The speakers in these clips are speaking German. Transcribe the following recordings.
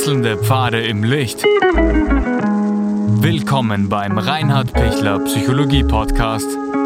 Wechselnde Pfade im Licht. Willkommen beim Reinhard Pichler Psychologie Podcast.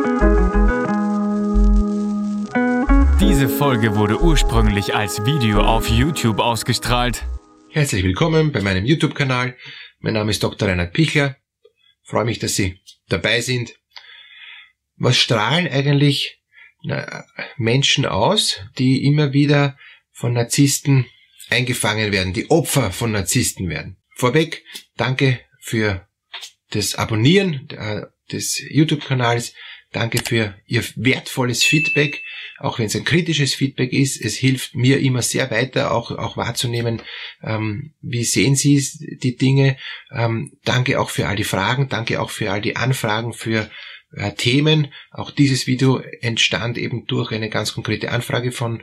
Diese Folge wurde ursprünglich als Video auf YouTube ausgestrahlt. Herzlich willkommen bei meinem YouTube-Kanal. Mein Name ist Dr. Reinhard Pichler. Ich freue mich, dass Sie dabei sind. Was strahlen eigentlich Menschen aus, die immer wieder von Narzissten eingefangen werden, die Opfer von Narzissten werden? Vorweg, danke für das Abonnieren des YouTube-Kanals. Danke für Ihr wertvolles Feedback, auch wenn es ein kritisches Feedback ist. Es hilft mir immer sehr weiter, auch wahrzunehmen, wie sehen Sie die Dinge. Danke auch für all die Fragen, danke auch für all die Anfragen, für Themen. Auch dieses Video entstand eben durch eine ganz konkrete Anfrage von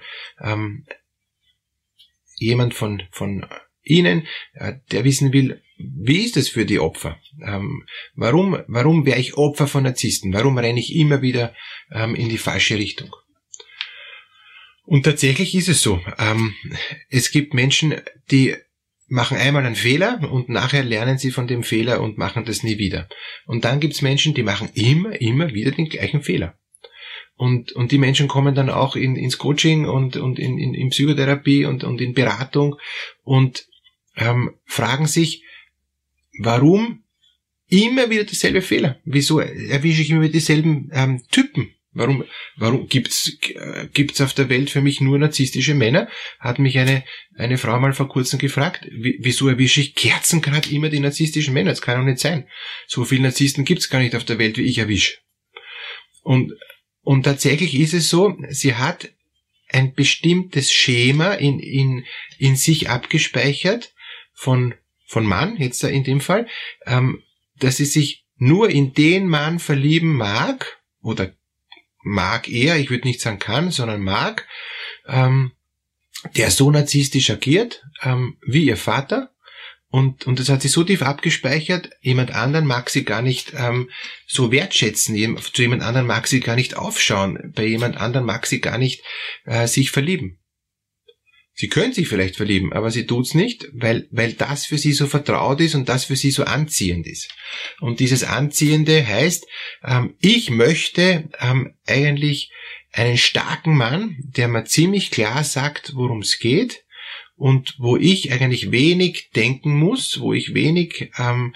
jemand von Ihnen, der wissen will, wie ist es für die Opfer? Warum wäre ich Opfer von Narzissten? Warum renne ich immer wieder in die falsche Richtung? Und tatsächlich ist es so. Es gibt Menschen, die machen einmal einen Fehler und nachher lernen sie von dem Fehler und machen das nie wieder. Und dann gibt es Menschen, die machen immer wieder den gleichen Fehler. Und die Menschen kommen dann auch ins Coaching und in Psychotherapie und in Beratung und fragen sich, warum immer wieder dieselbe Fehler? Wieso erwische ich immer wieder dieselben Typen? Warum gibt's auf der Welt für mich nur narzisstische Männer? Hat mich eine Frau mal vor kurzem gefragt, wieso erwische ich kerzengrad immer die narzisstischen Männer? Das kann doch nicht sein. So viele Narzissten gibt's gar nicht auf der Welt, wie ich erwische. Und tatsächlich ist es so, sie hat ein bestimmtes Schema in sich abgespeichert von Mann, jetzt in dem Fall, dass sie sich nur in den Mann verlieben mag, oder mag er, ich würde nicht sagen kann, sondern mag, der so narzisstisch agiert, wie ihr Vater. Und das hat sie so tief abgespeichert, jemand anderen mag sie gar nicht so wertschätzen, zu jemand anderen mag sie gar nicht aufschauen, bei jemand anderen mag sie gar nicht sich verlieben. Sie können sich vielleicht verlieben, aber sie tut's nicht, weil das für sie so vertraut ist und das für sie so anziehend ist. Und dieses Anziehende heißt, ich möchte eigentlich einen starken Mann, der mir ziemlich klar sagt, worum es geht und wo ich eigentlich wenig denken muss, wo ich wenig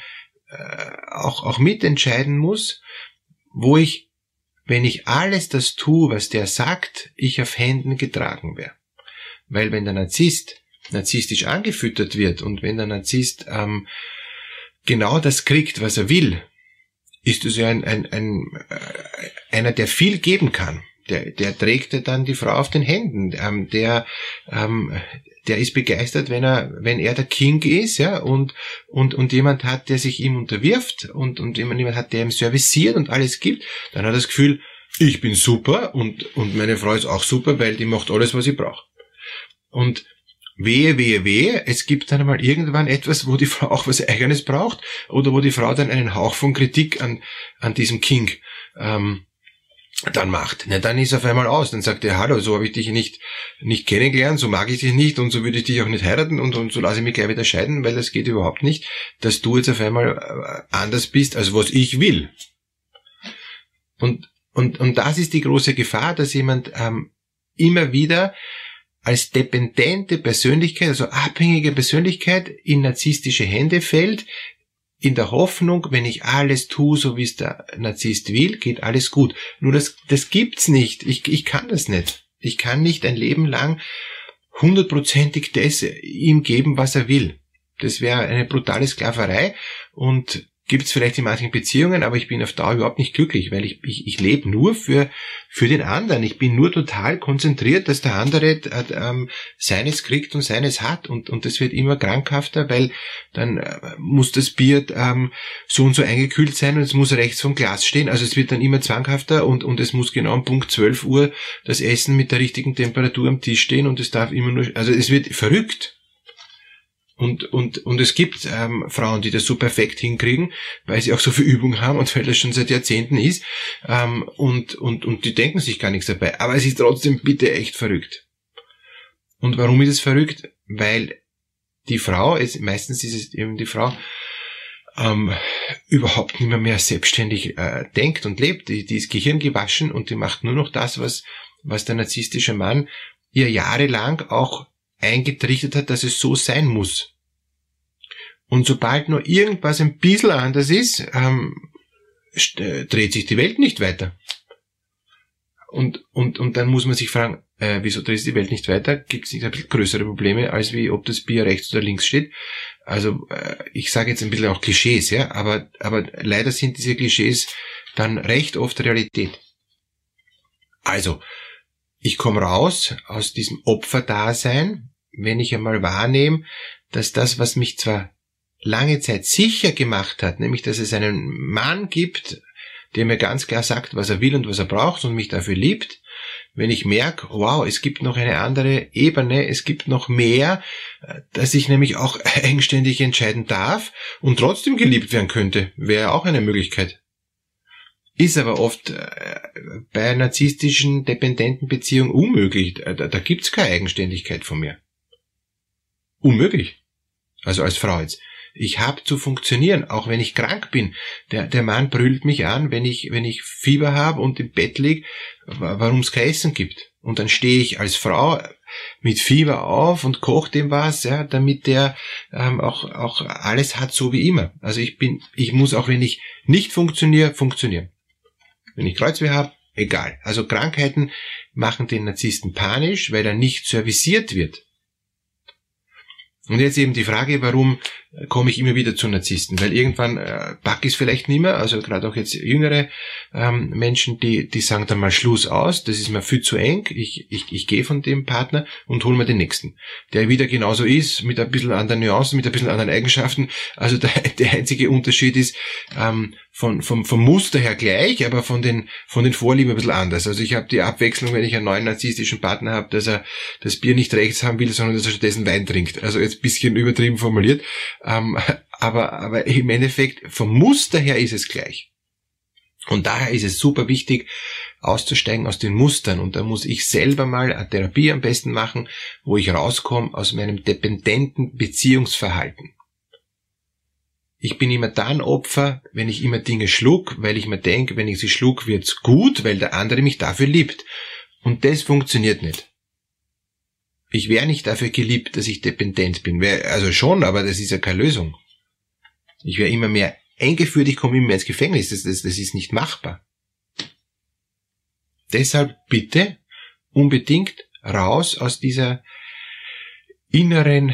auch mitentscheiden muss, wo ich, wenn ich alles das tue, was der sagt, ich auf Händen getragen wäre. Weil wenn der Narzisst narzisstisch angefüttert wird und wenn der Narzisst genau das kriegt, was er will, ist es ja einer, der viel geben kann. Der trägt ja dann die Frau auf den Händen. Der ist begeistert, wenn er der King ist, ja, und jemand hat, der sich ihm unterwirft und jemand hat, der ihm serviciert und alles gibt, dann hat er das Gefühl, ich bin super und meine Frau ist auch super, weil die macht alles, was ich brauche. Und wehe, es gibt dann einmal irgendwann etwas, wo die Frau auch was Eigenes braucht oder wo die Frau dann einen Hauch von Kritik an diesem King dann macht. Na, dann ist er auf einmal aus. Dann sagt er, hallo, so habe ich dich nicht kennengelernt, so mag ich dich nicht und so würde ich dich auch nicht heiraten und so lasse ich mich gleich wieder scheiden, weil das geht überhaupt nicht, dass du jetzt auf einmal anders bist, als was ich will. Und das ist die große Gefahr, dass jemand immer wieder als dependente Persönlichkeit, also abhängige Persönlichkeit in narzisstische Hände fällt, in der Hoffnung, wenn ich alles tue, so wie es der Narzisst will, geht alles gut. Nur das gibt's nicht. Ich kann das nicht. Ich kann nicht ein Leben lang 100%ig das ihm geben, was er will. Das wäre eine brutale Sklaverei und gibt's vielleicht in manchen Beziehungen, aber ich bin auf Dauer überhaupt nicht glücklich, weil ich lebe nur für den anderen. Ich bin nur total konzentriert, dass der andere seines kriegt und seines hat und das wird immer krankhafter, weil dann muss das Bier so und so eingekühlt sein und es muss rechts vom Glas stehen. Also es wird dann immer zwanghafter und es muss genau um Punkt 12 Uhr das Essen mit der richtigen Temperatur am Tisch stehen und es darf immer nur, also es wird verrückt. Und es gibt Frauen, die das so perfekt hinkriegen, weil sie auch so viel Übung haben und weil das schon seit Jahrzehnten ist. Und die denken sich gar nichts dabei. Aber es ist trotzdem bitte echt verrückt. Und warum ist es verrückt? Weil die Frau, meistens ist es eben die Frau, überhaupt nicht mehr selbstständig denkt und lebt. Die ist gehirngewaschen und die macht nur noch das, was der narzisstische Mann ihr jahrelang auch eingetrichtert hat, dass es so sein muss. Und sobald nur irgendwas ein bisschen anders ist, dreht sich die Welt nicht weiter. Und dann muss man sich fragen, wieso dreht sich die Welt nicht weiter? Gibt es nicht ein bisschen größere Probleme, als wie ob das Bier rechts oder links steht? Also ich sage jetzt ein bisschen auch Klischees, ja, aber leider sind diese Klischees dann recht oft Realität. Also, ich komme raus aus diesem Opferdasein, wenn ich einmal wahrnehme, dass das, was mich zwar lange Zeit sicher gemacht hat, nämlich dass es einen Mann gibt, der mir ganz klar sagt, was er will und was er braucht und mich dafür liebt, wenn ich merke, wow, es gibt noch eine andere Ebene, es gibt noch mehr, dass ich nämlich auch eigenständig entscheiden darf und trotzdem geliebt werden könnte, wäre auch eine Möglichkeit. Ist aber oft bei narzisstischen, dependenten Beziehungen unmöglich. Da gibt's keine Eigenständigkeit von mir. Unmöglich. Also als Frau jetzt. Ich habe zu funktionieren, auch wenn ich krank bin. Der Mann brüllt mich an, wenn ich Fieber habe und im Bett lieg, warum es kein Essen gibt. Und dann stehe ich als Frau mit Fieber auf und koche dem was, ja, damit der auch alles hat, so wie immer. Also ich muss auch, wenn ich nicht funktioniere, funktionieren. Wenn ich Kreuzweh habe, egal. Also Krankheiten machen den Narzissten panisch, weil er nicht serviciert wird. Und jetzt eben die Frage, warum komme ich immer wieder zu Narzissten? Weil irgendwann pack ich es vielleicht nicht mehr, also gerade auch jetzt jüngere Menschen, die sagen dann mal Schluss aus, das ist mir viel zu eng, ich gehe von dem Partner und hole mir den nächsten, der wieder genauso ist, mit ein bisschen anderen Nuancen, mit ein bisschen anderen Eigenschaften. Also der einzige Unterschied ist vom Muster her gleich, aber von den Vorlieben ein bisschen anders. Also ich habe die Abwechslung, wenn ich einen neuen narzisstischen Partner habe, dass er das Bier nicht rechts haben will, sondern dass er stattdessen Wein trinkt. Also jetzt ein bisschen übertrieben formuliert. Aber im Endeffekt, vom Muster her ist es gleich. Und daher ist es super wichtig, auszusteigen aus den Mustern. Und da muss ich selber mal eine Therapie am besten machen, wo ich rauskomme aus meinem dependenten Beziehungsverhalten. Ich bin immer dann Opfer, wenn ich immer Dinge schluck, weil ich mir denke, wenn ich sie schluck, wird's gut, weil der andere mich dafür liebt. Und das funktioniert nicht. Ich wäre nicht dafür geliebt, dass ich dependent bin. Also schon, aber das ist ja keine Lösung. Ich wäre immer mehr eingeführt, ich komme immer mehr ins Gefängnis. Das ist nicht machbar. Deshalb bitte unbedingt raus aus dieser inneren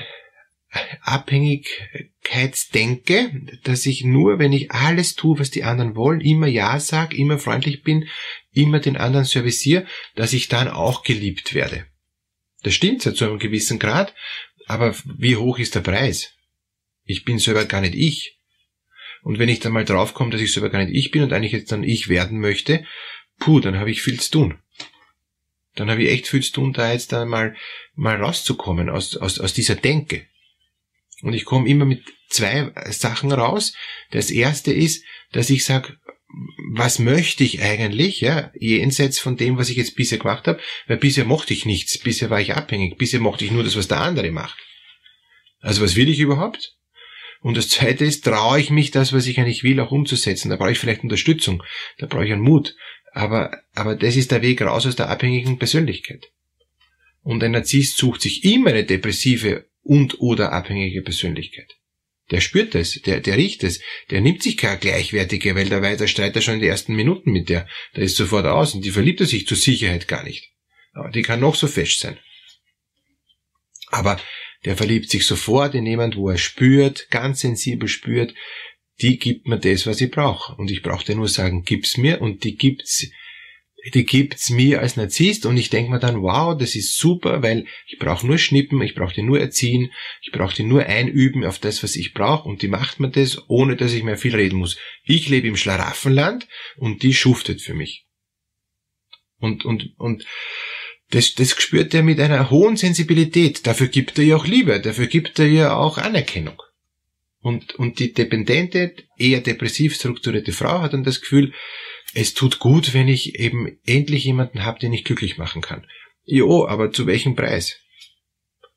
Abhängigkeitsdenke, dass ich nur, wenn ich alles tue, was die anderen wollen, immer Ja sage, immer freundlich bin, immer den anderen serviciere, dass ich dann auch geliebt werde. Das stimmt ja zu einem gewissen Grad, aber wie hoch ist der Preis? Ich bin selber gar nicht ich. Und wenn ich dann mal draufkomme, dass ich selber gar nicht ich bin und eigentlich jetzt dann ich werden möchte, dann habe ich viel zu tun. Dann habe ich echt viel zu tun, da jetzt dann mal rauszukommen aus dieser Denke. Und ich komme immer mit 2 Sachen raus. Das erste ist, dass ich sage, was möchte ich eigentlich, ja, jenseits von dem, was ich jetzt bisher gemacht habe, weil bisher mochte ich nichts, bisher war ich abhängig, bisher mochte ich nur das, was der andere macht. Also was will ich überhaupt? Und das zweite ist, traue ich mich, das, was ich eigentlich will, auch umzusetzen. Da brauche ich vielleicht Unterstützung, da brauche ich einen Mut. Aber das ist der Weg raus aus der abhängigen Persönlichkeit. Und ein Narzisst sucht sich immer eine depressive und oder abhängige Persönlichkeit. Der spürt es, der riecht es, der nimmt sich keine gleichwertige, weil der streitet schon in den ersten Minuten mit der ist sofort aus und die verliebt er sich zur Sicherheit gar nicht. Aber die kann noch so fest sein. Aber der verliebt sich sofort in jemand, wo er spürt, ganz sensibel spürt, die gibt mir das, was ich brauche. Und ich brauche dir nur sagen, gib's mir, und die gibt's mir als Narzisst, und ich denke mir dann, wow, das ist super, weil ich brauche nur schnippen, ich brauche die nur erziehen, ich brauche die nur einüben auf das, was ich brauche, und die macht mir das, ohne dass ich mehr viel reden muss. Ich lebe im Schlaraffenland und die schuftet für mich. Und das spürt er mit einer hohen Sensibilität. Dafür gibt er ihr auch Liebe, dafür gibt er ihr auch Anerkennung. Und die dependente, eher depressiv strukturierte Frau hat dann das Gefühl, es tut gut, wenn ich eben endlich jemanden habe, den ich glücklich machen kann. Jo, aber zu welchem Preis?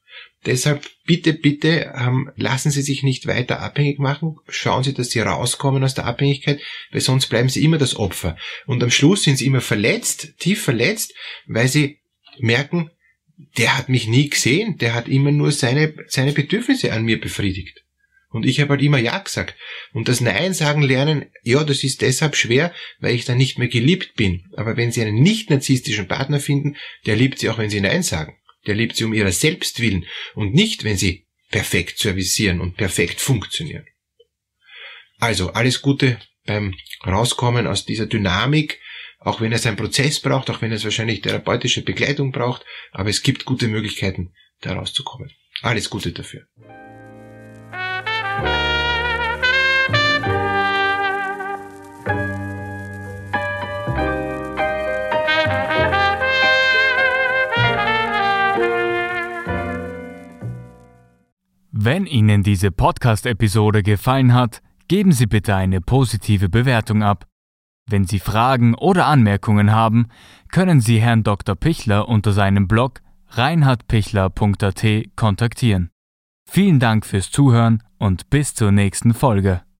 deshalb bitte, lassen Sie sich nicht weiter abhängig machen. Schauen Sie, dass Sie rauskommen aus der Abhängigkeit, weil sonst bleiben Sie immer das Opfer. Und am Schluss sind Sie immer verletzt, tief verletzt, weil Sie merken, der hat mich nie gesehen, der hat immer nur seine Bedürfnisse an mir befriedigt. Und ich habe halt immer Ja gesagt. Und das Nein sagen lernen, ja, das ist deshalb schwer, weil ich dann nicht mehr geliebt bin. Aber wenn Sie einen nicht-narzisstischen Partner finden, der liebt Sie auch, wenn Sie Nein sagen. Der liebt Sie um Ihrer selbst willen und nicht, wenn Sie perfekt servicieren und perfekt funktionieren. Also, alles Gute beim Rauskommen aus dieser Dynamik, auch wenn es einen Prozess braucht, auch wenn es wahrscheinlich therapeutische Begleitung braucht, aber es gibt gute Möglichkeiten, da rauszukommen. Alles Gute dafür. Wenn Ihnen diese Podcast-Episode gefallen hat, geben Sie bitte eine positive Bewertung ab. Wenn Sie Fragen oder Anmerkungen haben, können Sie Herrn Dr. Pichler unter seinem Blog reinhardpichler.at kontaktieren. Vielen Dank fürs Zuhören und bis zur nächsten Folge.